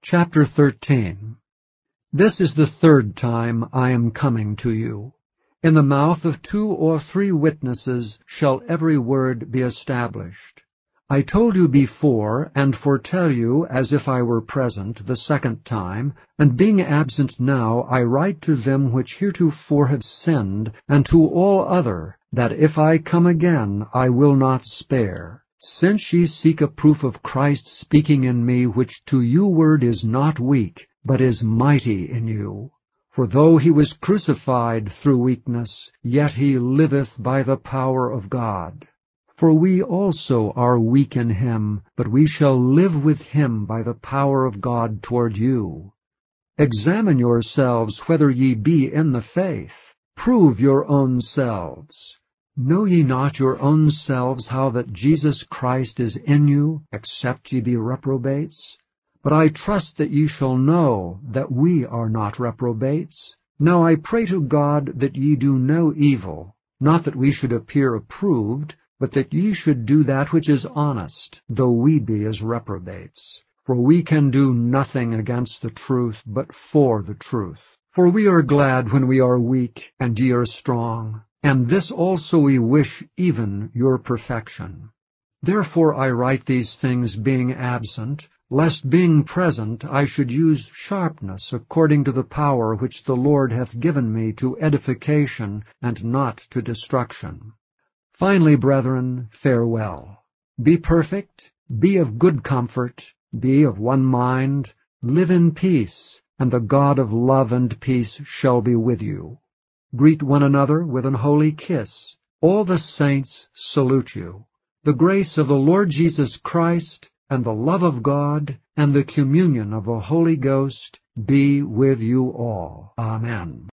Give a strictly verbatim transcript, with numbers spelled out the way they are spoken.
Chapter thirteen. This is the third time I am coming to you. In the mouth of two or three witnesses shall every word be established. I told you before, and foretell you, as if I were present, the second time, and being absent now, I write to them which heretofore have sinned, and to all other, that if I come again, I will not spare. Since ye seek a proof of Christ speaking in me, which to you word is not weak, but is mighty in you. For though he was crucified through weakness, yet he liveth by the power of God. For we also are weak in him, but we shall live with him by the power of God toward you. Examine yourselves whether ye be in the faith. Prove your own selves. Know ye not your own selves how that Jesus Christ is in you, except ye be reprobates? But I trust that ye shall know that we are not reprobates. Now I pray to God that ye do no evil, not that we should appear approved, but that ye should do that which is honest, though we be as reprobates. For we can do nothing against the truth, but for the truth. For we are glad when we are weak, and ye are strong. And this also we wish, even your perfection. Therefore I write these things being absent, lest being present I should use sharpness according to the power which the Lord hath given me to edification and not to destruction. Finally, brethren, farewell. Be perfect, be of good comfort, be of one mind, live in peace, and the God of love and peace shall be with you. Greet one another with an holy kiss. All the saints salute you. The grace of the Lord Jesus Christ, and the love of God, and the communion of the Holy Ghost be with you all. Amen.